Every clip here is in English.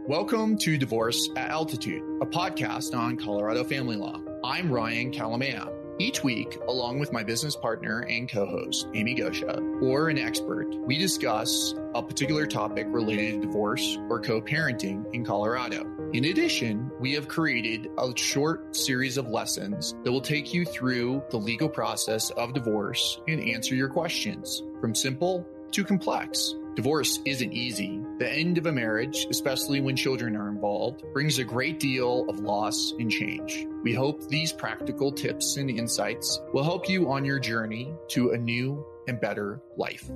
Welcome to Divorce at Altitude, a podcast on Colorado family law. I'm Ryan Kalamaya. Each week, along with my business partner and co-host, Amy Gosha, or an expert, we discuss a particular topic related to divorce or co-parenting in Colorado. In addition, we have created a short series of lessons that will take you through the legal process of divorce and answer your questions, from simple to complex. Divorce isn't easy. The end of a marriage, especially when children are involved, brings a great deal of loss and change. We hope these practical tips and insights will help you on your journey to a new and better life.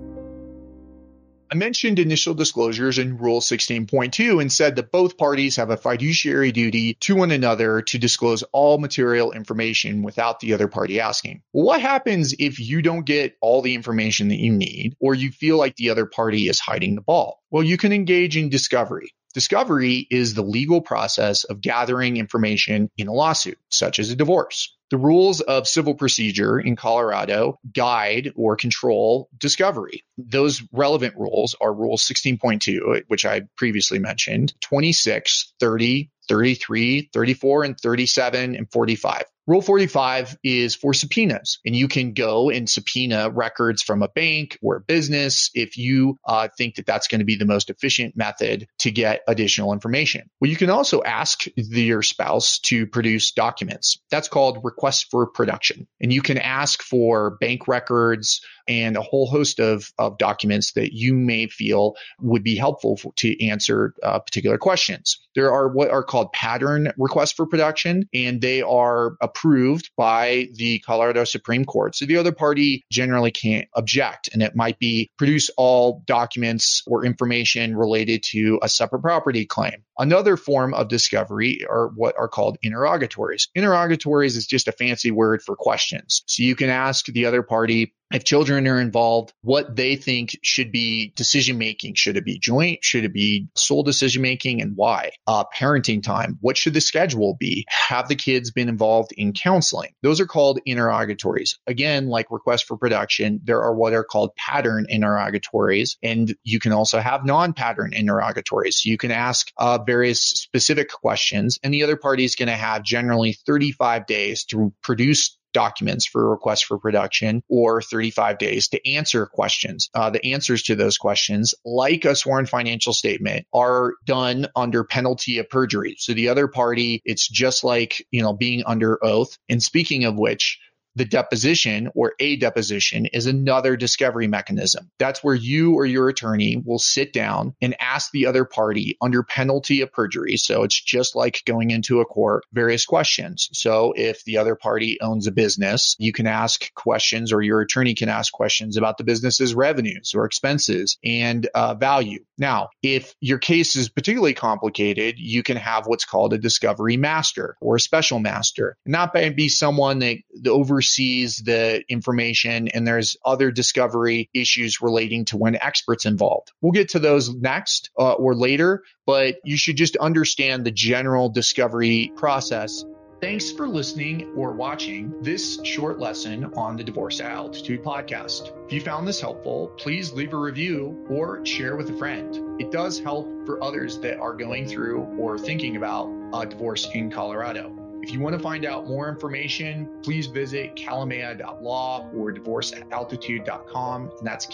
I mentioned initial disclosures in Rule 16.2 and said that both parties have a fiduciary duty to one another to disclose all material information without the other party asking. Well, what happens if you don't get all the information that you need, or you feel like the other party is hiding the ball? Well, you can engage in discovery. Discovery is the legal process of gathering information in a lawsuit, such as a divorce. The rules of civil procedure in Colorado guide or control discovery. Those relevant rules are Rule 16.2, which I previously mentioned, 26, 30, 33, 34, and 37, and 45. Rule 45 is for subpoenas, and you can go and subpoena records from a bank or a business if you think that that's going to be the most efficient method to get additional information. Well, you can also ask your spouse to produce documents. That's called request for production. And you can ask for bank records and a whole host of documents that you may feel would be helpful to answer particular questions. There are what are called pattern requests for production, and they are approved by the Colorado Supreme Court. So the other party generally can't object, and it might be produce all documents or information related to a separate property claim. Another form of discovery are what are called interrogatories. Interrogatories is just a fancy word for questions. So you can ask the other party, if children are involved, what they think should be decision-making. Should it be joint? Should it be sole decision-making, and why? Parenting time. What should the schedule be? Have the kids been involved in counseling? Those are called interrogatories. Again, like request for production, there are what are called pattern interrogatories, and you can also have non-pattern interrogatories. So you can ask various specific questions, and the other party is going to have generally 35 days to produce documents for a request for production, or 35 days to answer questions. The answers to those questions, like a sworn financial statement, are done under penalty of perjury. So the other party, it's just like, being under oath. And speaking of which, the deposition or a deposition is another discovery mechanism. That's where you or your attorney will sit down and ask the other party under penalty of perjury. So it's just like going into a court, various questions. So if the other party owns a business, you can ask questions, or your attorney can ask questions about the business's revenues or expenses and value. Now, if your case is particularly complicated, you can have what's called a discovery master or a special master. And that might be someone that oversees the information, and there's other discovery issues relating to when experts involved. We'll get to those next or later, but you should just understand the general discovery process. Thanks for listening or watching this short lesson on the Divorce at Altitude podcast. If you found this helpful, please leave a review or share with a friend. It does help for others that are going through or thinking about a divorce in Colorado. If you want to find out more information, please visit kalamaya.law or divorceataltitude.com, and that's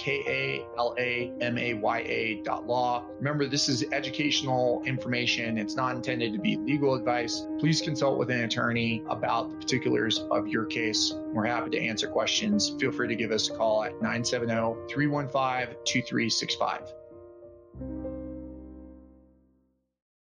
KALAMAYA.law. Remember, this is educational information. It's not intended to be legal advice. Please consult with an attorney about the particulars of your case. We're happy to answer questions. Feel free to give us a call at 970-315-2365.